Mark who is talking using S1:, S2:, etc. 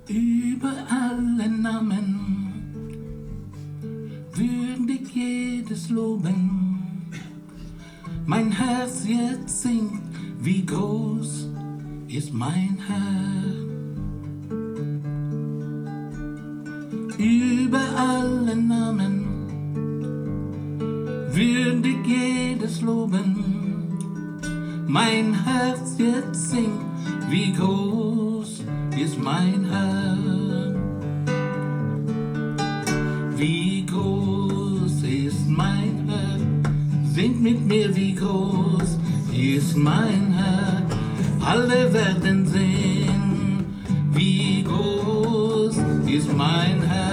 S1: Über alle Namen würdig jedes loben. Mein Herz jetzt singt, wie groß ist mein Herr. Über alle Namen würdig jedes loben. Mein Herz jetzt singt, wie groß ist mein Herr. Wie groß ist mein Herr? Singt mit mir, wie groß ist mein Herr? Alle werden sehen, wie groß ist mein Herr.